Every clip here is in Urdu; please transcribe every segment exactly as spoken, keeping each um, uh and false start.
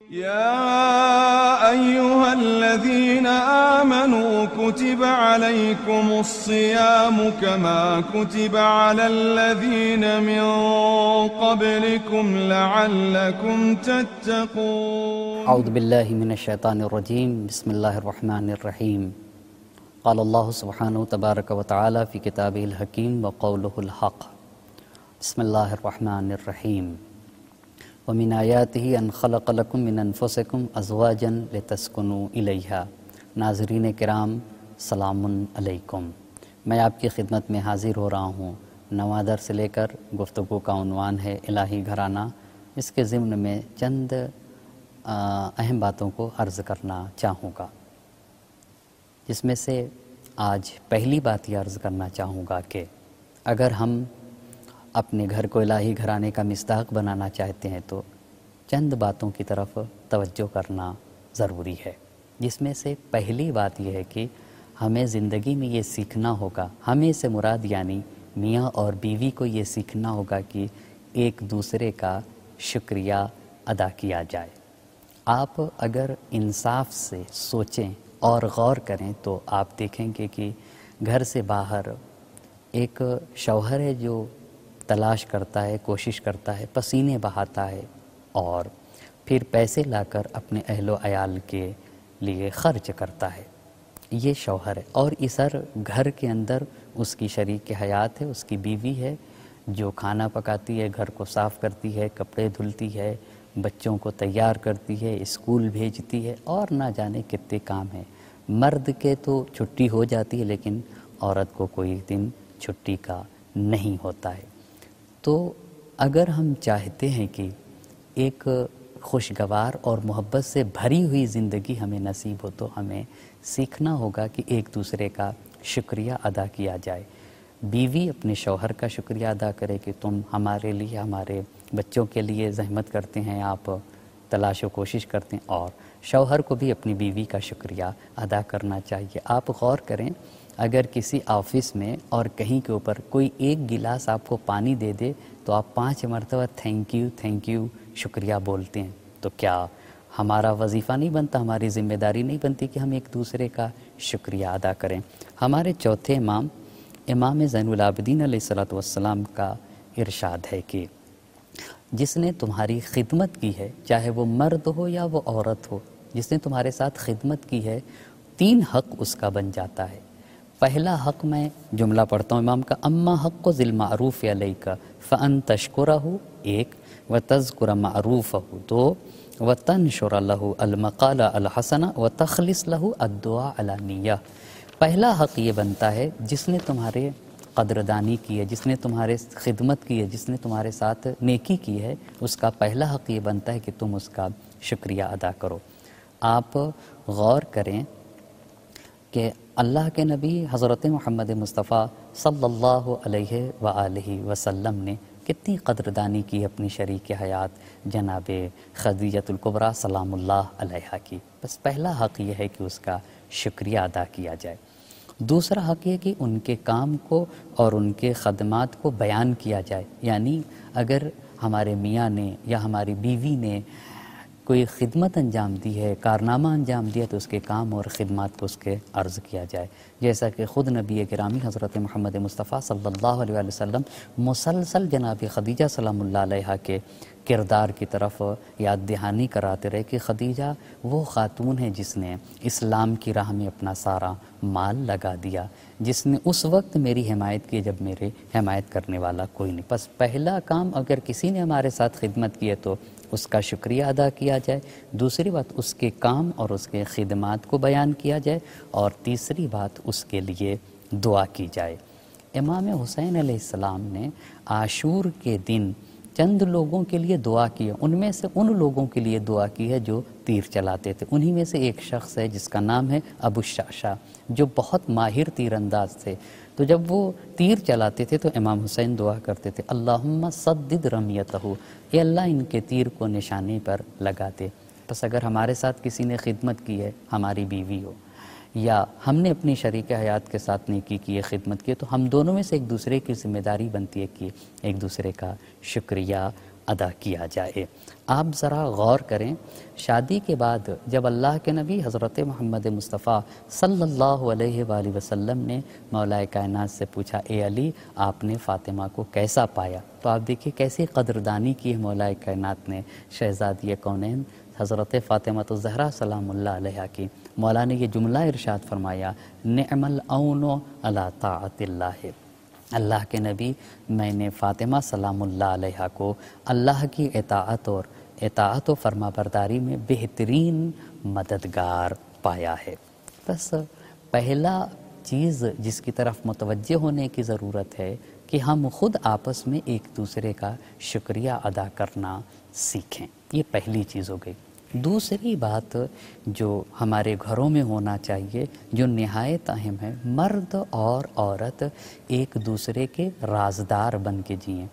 يا أيها الذين آمنوا كتب عليكم الصيام كما كتب على الذين من قبلكم لعلكم تتقون. اعوذ باللہ من الشیطان الرجیم. بسم اللہ الرحمن الرحیم. قال اللہ سبحانہ تبارک و تعالی فی کتابہ الحکیم وقولہ الحق. بسم اللہ الرحمن الرحیم. ومن آیاتہ ان خلق لکم من انفسکم ازواجا لتسکنوا الیہا. ناظرین کرام سلام علیکم. میں آپ کی خدمت میں حاضر ہو رہا ہوں. نوادر سے لے کر گفتگو کا عنوان ہے الہی گھرانہ. اس کے ضمن میں چند اہم باتوں کو عرض کرنا چاہوں گا، جس میں سے آج پہلی بات یہ عرض کرنا چاہوں گا کہ اگر ہم اپنے گھر کو الہی گھرانے کا مصداق بنانا چاہتے ہیں تو چند باتوں کی طرف توجہ کرنا ضروری ہے، جس میں سے پہلی بات یہ ہے کہ ہمیں زندگی میں یہ سیکھنا ہوگا، ہمیں سے مراد یعنی میاں اور بیوی کو یہ سیکھنا ہوگا کہ ایک دوسرے کا شکریہ ادا کیا جائے. آپ اگر انصاف سے سوچیں اور غور کریں تو آپ دیکھیں گے کہ گھر سے باہر ایک شوہر ہے جو تلاش کرتا ہے، کوشش کرتا ہے، پسینے بہاتا ہے اور پھر پیسے لا کر اپنے اہل و عیال کے لیے خرچ کرتا ہے. یہ شوہر ہے اور اسر گھر کے اندر اس کی شریک حیات ہے، اس کی بیوی ہے جو کھانا پکاتی ہے، گھر کو صاف کرتی ہے، کپڑے دھلتی ہے، بچوں کو تیار کرتی ہے، اسکول بھیجتی ہے اور نہ جانے کتنے کام ہیں. مرد کے تو چھٹی ہو جاتی ہے لیکن عورت کو کوئی دن چھٹی کا نہیں ہوتا ہے. تو اگر ہم چاہتے ہیں کہ ایک خوشگوار اور محبت سے بھری ہوئی زندگی ہمیں نصیب ہو تو ہمیں سیکھنا ہوگا کہ ایک دوسرے کا شکریہ ادا کیا جائے. بیوی اپنے شوہر کا شکریہ ادا کرے کہ تم ہمارے لیے، ہمارے بچوں کے لیے زحمت کرتے ہیں، آپ تلاش و کوشش کرتے ہیں، اور شوہر کو بھی اپنی بیوی کا شکریہ ادا کرنا چاہیے. آپ غور کریں، اگر کسی آفس میں اور کہیں کے اوپر کوئی ایک گلاس آپ کو پانی دے دے تو آپ پانچ مرتبہ تھینک یو تھینک یو شکریہ بولتے ہیں. تو کیا ہمارا وظیفہ نہیں بنتا، ہماری ذمہ داری نہیں بنتی کہ ہم ایک دوسرے کا شکریہ ادا کریں؟ ہمارے چوتھے امام امام زین العابدین علیہ الصلوۃ والسلام کا ارشاد ہے کہ جس نے تمہاری خدمت کی ہے، چاہے وہ مرد ہو یا وہ عورت ہو، جس نے تمہارے ساتھ خدمت کی ہے، تین حق اس کا بن جاتا ہے. پہلا حق میں جملہ پڑھتا ہوں امام کا: اما حق ذی المعروف علیک فان تشکرہ، ایک، وتذکر معروفہ، دو، وتنشر لہ المقال الحسن وتخلص لہ الدعاء علانیہ. پہلا حق یہ بنتا ہے جس نے تمہارے قدردانی کی ہے، جس نے تمہارے خدمت کی ہے، جس نے تمہارے ساتھ نیکی کی ہے، اس کا پہلا حق یہ بنتا ہے کہ تم اس کا شکریہ ادا کرو. آپ غور کریں کہ اللہ کے نبی حضرت محمد مصطفیٰ صلی اللہ علیہ وآلہ وسلم نے کتنی قدردانی کی اپنی شریک حیات جناب خدیجۃ الکبریٰ سلام اللہ علیہا کی. بس پہلا حق یہ ہے کہ اس کا شکریہ ادا کیا جائے. دوسرا حق یہ کہ ان کے کام کو اور ان کے خدمات کو بیان کیا جائے، یعنی اگر ہمارے میاں نے یا ہماری بیوی نے کوئی خدمت انجام دی ہے، کارنامہ انجام دیا، تو اس کے کام اور خدمات کو اس کے عرض کیا جائے. جیسا کہ خود نبی گرامی حضرت محمد مصطفیٰ صلی اللہ علیہ وآلہ وسلم مسلسل جناب خدیجہ سلام اللہ علیہا کے کردار کی طرف یاد دہانی کراتے رہے کہ خدیجہ وہ خاتون ہے جس نے اسلام کی راہ میں اپنا سارا مال لگا دیا، جس نے اس وقت میری حمایت کی جب میرے حمایت کرنے والا کوئی نہیں. بس پہلا کام اگر کسی نے ہمارے ساتھ خدمت کی ہے تو اس کا شکریہ ادا کیا جائے. دوسری بات اس کے کام اور اس کے خدمات کو بیان کیا جائے. اور تیسری بات اس کے لیے دعا کی جائے. امام حسین علیہ السلام نے عاشور کے دن چند لوگوں کے لیے دعا کی ہے. ان میں سے ان لوگوں کے لیے دعا کی ہے جو تیر چلاتے تھے. انہی میں سے ایک شخص ہے جس کا نام ہے ابو الشعشع، جو بہت ماہر تیر انداز تھے. تو جب وہ تیر چلاتے تھے تو امام حسین دعا کرتے تھے: اللہم سدد رمیتہ، اے اللہ ان کے تیر کو نشانے پر لگا دے. بس اگر ہمارے ساتھ کسی نے خدمت کی ہے، ہماری بیوی ہو یا ہم نے اپنی شریک حیات کے ساتھ نیکی کی ہے، خدمت کی ہے، تو ہم دونوں میں سے ایک دوسرے کی ذمہ داری بنتی ہے کہ ایک دوسرے کا شکریہ ادا کیا جائے۔ آپ ذرا غور کریں، شادی کے بعد جب اللہ کے نبی حضرت محمد مصطفیٰ صلی اللہ علیہ وآلہ وسلم نے مولا کائنات سے پوچھا، اے علی آپ نے فاطمہ کو کیسا پایا؟ تو آپ دیکھیے کیسی قدردانی کی ہے مولا کائنات نے شہزادی کونین حضرت فاطمہ الزہرا سلام اللہ علیہ کی۔ مولا نے یہ جملہ ارشاد فرمایا، نعم العون علی طاعت اللہ، اللہ کے نبی میں نے فاطمہ سلام اللہ علیہ کو اللہ کی اطاعت اور اطاعت و فرما برداری میں بہترین مددگار پایا ہے۔ بس پہلا چیز جس کی طرف متوجہ ہونے کی ضرورت ہے کہ ہم خود آپس میں ایک دوسرے کا شکریہ ادا کرنا سیکھیں، یہ پہلی چیز ہو گئی۔ دوسری بات جو ہمارے گھروں میں ہونا چاہیے، جو نہایت اہم ہے، مرد اور عورت ایک دوسرے کے رازدار بن کے جئیں۔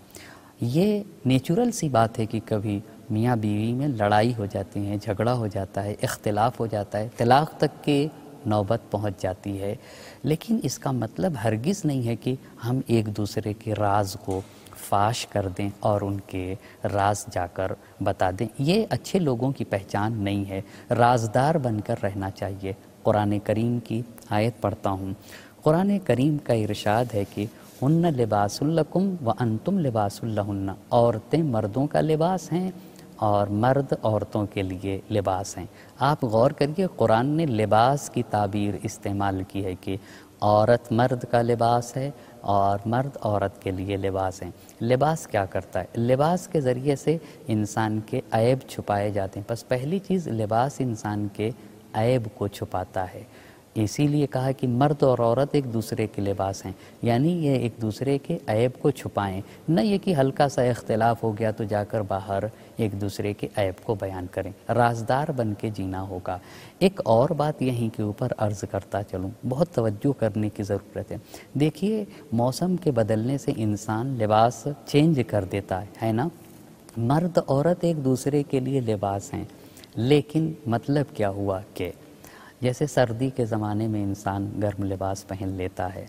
یہ نیچرل سی بات ہے کہ کبھی میاں بیوی میں لڑائی ہو جاتی ہے، جھگڑا ہو جاتا ہے، اختلاف ہو جاتا ہے، طلاق تک کے نوبت پہنچ جاتی ہے، لیکن اس کا مطلب ہرگز نہیں ہے کہ ہم ایک دوسرے کے راز کو فاش کر دیں اور ان کے راز جا کر بتا دیں۔ یہ اچھے لوگوں کی پہچان نہیں ہے، رازدار بن کر رہنا چاہیے۔ قرآن کریم کی آیت پڑھتا ہوں، قرآن کریم کا ارشاد ہے کہ ہن لباس لکم وانتم لباس لہن، عورتیں مردوں کا لباس ہیں اور مرد عورتوں کے لیے لباس ہیں۔ آپ غور کریے، قرآن نے لباس کی تعبیر استعمال کی ہے کہ عورت مرد کا لباس ہے اور مرد عورت کے لیے لباس ہیں۔ لباس کیا کرتا ہے؟ لباس کے ذریعے سے انسان کے عیب چھپائے جاتے ہیں۔ بس پہلی چیز، لباس انسان کے عیب کو چھپاتا ہے، اسی لیے کہا کہ مرد اور عورت ایک دوسرے کے لباس ہیں، یعنی یہ ایک دوسرے کے عیب کو چھپائیں، نہ یہ کہ ہلکا سا اختلاف ہو گیا تو جا کر باہر ایک دوسرے کے عیب کو بیان کریں۔ رازدار بن کے جینا ہوگا۔ ایک اور بات یہیں کے اوپر عرض کرتا چلوں، بہت توجہ کرنے کی ضرورت ہے۔ دیکھیے، موسم کے بدلنے سے انسان لباس چینج کر دیتا ہے ہے نا؟ مرد عورت ایک دوسرے کے لیے لباس ہیں، لیکن مطلب کیا ہوا کہ جیسے سردی کے زمانے میں انسان گرم لباس پہن لیتا ہے،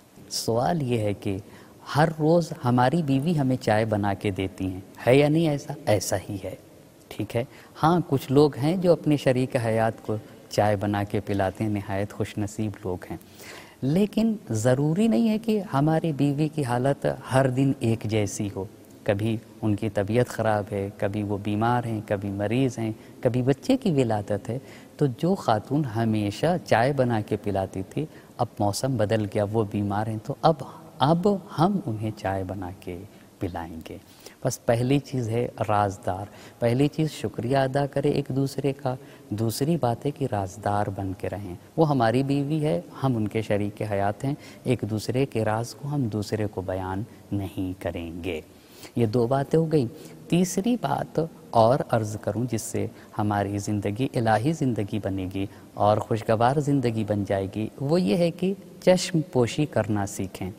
سوال یہ ہے کہ ہر روز ہماری بیوی ہمیں چائے بنا کے دیتی ہیں، ہے یا نہیں ایسا؟ ایسا ہی ہے، ٹھیک ہے۔ ہاں، کچھ لوگ ہیں جو اپنے شریک حیات کو چائے بنا کے پلاتے ہیں، نہایت خوش نصیب لوگ ہیں، لیکن ضروری نہیں ہے کہ ہماری بیوی کی حالت ہر دن ایک جیسی ہو۔ کبھی ان کی طبیعت خراب ہے، کبھی وہ بیمار ہیں، کبھی مریض ہیں، کبھی بچے کی ولادت ہے، تو جو خاتون ہمیشہ چائے بنا کے پلاتی تھی، اب موسم بدل گیا، وہ بیمار ہیں، تو اب اب ہم انہیں چائے بنا کے پلائیں گے۔ بس پہلی چیز ہے رازدار، پہلی چیز شکریہ ادا کرے ایک دوسرے کا، دوسری بات ہے کہ رازدار بن کے رہیں۔ وہ ہماری بیوی ہے، ہم ان کے شریک حیات ہیں، ایک دوسرے کے راز کو ہم دوسرے کو بیان نہیں کریں گے۔ یہ دو باتیں ہو گئی۔ تیسری بات اور عرض کروں جس سے ہماری زندگی الہی زندگی بنے گی اور خوشگوار زندگی بن جائے گی، وہ یہ ہے کہ چشم پوشی کرنا سیکھیں۔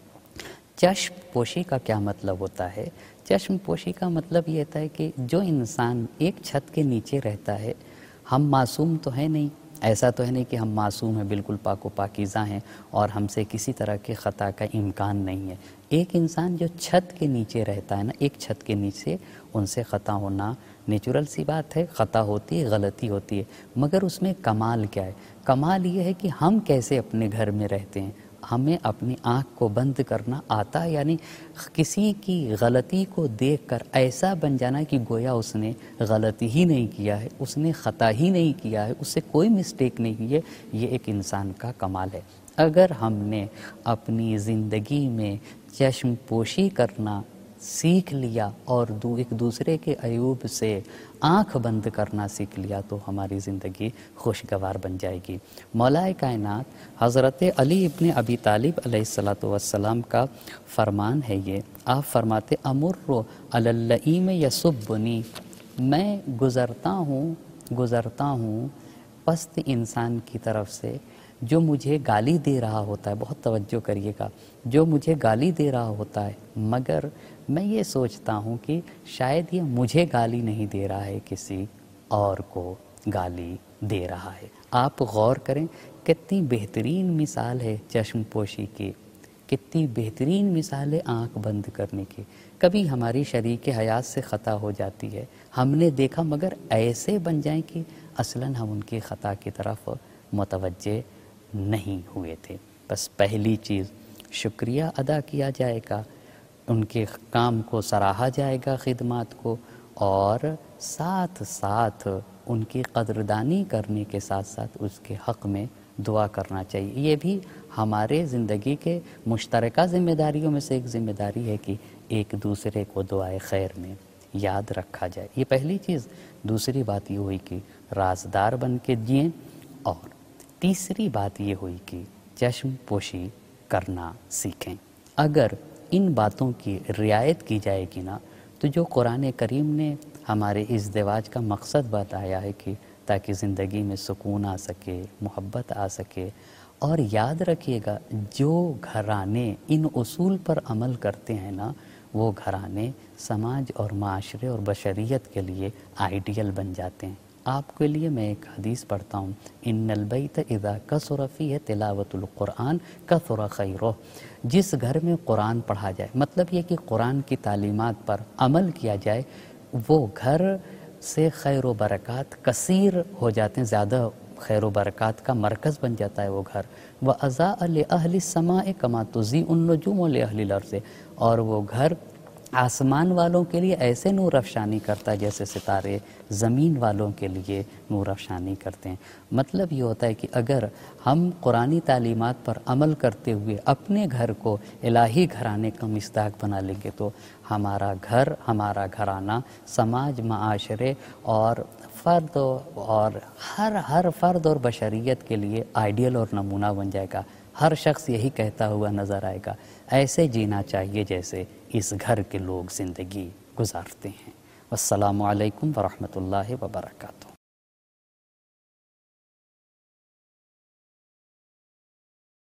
چشم پوشی کا کیا مطلب ہوتا ہے؟ چشم پوشی کا مطلب یہ ہوتا ہے کہ جو انسان ایک چھت کے نیچے رہتا ہے، ہم معصوم تو ہے نہیں، ایسا تو ہے نہیں کہ ہم معصوم ہیں، بالکل پاک و پاکیزہ ہیں اور ہم سے کسی طرح کے خطا کا امکان نہیں ہے۔ ایک انسان جو چھت کے نیچے رہتا ہے نا، ایک چھت کے نیچے، ان سے خطا ہونا نیچرل سی بات ہے، خطا ہوتی ہے، غلطی ہوتی ہے، مگر اس میں کمال کیا ہے؟ کمال یہ ہے کہ ہم کیسے اپنے گھر میں رہتے ہیں، ہمیں اپنی آنکھ کو بند کرنا آتا ہے، یعنی کسی کی غلطی کو دیکھ کر ایسا بن جانا کہ گویا اس نے غلطی ہی نہیں کیا ہے، اس نے خطا ہی نہیں کیا ہے، اس سے کوئی مسٹیک نہیں کی ہے، یہ ایک انسان کا کمال ہے۔ اگر ہم نے اپنی زندگی میں چشم پوشی کرنا سیکھ لیا اور دو ایک دوسرے کے عیوب سے آنکھ بند کرنا سیکھ لیا تو ہماری زندگی خوشگوار بن جائے گی۔ مولا کائنات حضرت علی ابن ابی طالب علیہ الصلاۃ والسلام کا فرمان ہے یہ، آپ فرماتے امر علی اللئیم یسبنی، میں گزرتا ہوں گزرتا ہوں پست انسان کی طرف سے جو مجھے گالی دے رہا ہوتا ہے، بہت توجہ کریے گا، جو مجھے گالی دے رہا ہوتا ہے، مگر میں یہ سوچتا ہوں کہ شاید یہ مجھے گالی نہیں دے رہا ہے، کسی اور کو گالی دے رہا ہے۔ آپ غور کریں، کتنی بہترین مثال ہے چشم پوشی کی، کتنی بہترین مثالیں آنکھ بند کرنے کی. کبھی ہماری شریک حیات سے خطا ہو جاتی ہے، ہم نے دیکھا مگر ایسے بن جائیں کہ اصلاً ہم ان کی خطا کی طرف متوجہ نہیں ہوئے تھے. بس پہلی چیز شکریہ ادا کیا جائے گا، ان کے کام کو سراہا جائے گا، خدمات کو، اور ساتھ ساتھ ان کی قدردانی کرنے کے ساتھ ساتھ اس کے حق میں دعا کرنا چاہیے. یہ بھی ہمارے زندگی کے مشترکہ ذمہ داریوں میں سے ایک ذمہ داری ہے کہ ایک دوسرے کو دعائے خیر میں یاد رکھا جائے. یہ پہلی چیز. دوسری بات یہ ہوئی کہ رازدار بن کے جئیں، اور تیسری بات یہ ہوئی کہ چشم پوشی کرنا سیکھیں. اگر ان باتوں کی رعایت کی جائے گی نا تو جو قرآن کریم نے ہمارے ازدواج کا مقصد بتایا ہے کہ تاکہ زندگی میں سکون آ سکے، محبت آ سکے، اور یاد رکھیے گا جو گھرانے ان اصول پر عمل کرتے ہیں نا وہ گھرانے سماج اور معاشرے اور بشریت کے لیے آئیڈیل بن جاتے ہیں. آپ کے لیے میں ایک حدیث پڑھتا ہوں، ان البیت اذا کثر فیہ تلاوت القرآن کثر خیرہ. جس گھر میں قرآن پڑھا جائے، مطلب یہ کہ قرآن کی تعلیمات پر عمل کیا جائے، وہ گھر سے خیر و برکات کثیر ہو جاتے ہیں، زیادہ خیر و برکات کا مرکز بن جاتا ہے وہ گھر. وَأَضَاءَ لِأَهْلِ السَّمَاءِ كَمَا تُضِيءُ النُّجُومُ لِأَهْلِ الْأَرْضِ. اور وہ گھر آسمان والوں کے لیے ایسے نور افشانی کرتا ہے جیسے ستارے زمین والوں کے لیے نور افشانی کرتے ہیں. مطلب یہ ہوتا ہے کہ اگر ہم قرآنی تعلیمات پر عمل کرتے ہوئے اپنے گھر کو الہی گھرانے کا مصداق بنا لیں گے تو ہمارا گھر، ہمارا گھرانہ سماج، معاشرے اور فرد اور ہر ہر فرد اور بشریت کے لیے آئیڈیل اور نمونہ بن جائے گا. ہر شخص یہی کہتا ہوا نظر آئے گا، ایسے جینا چاہیے جیسے اس گھر کے لوگ زندگی گزارتے ہیں. والسلام علیکم ورحمۃ اللہ وبرکاتہ.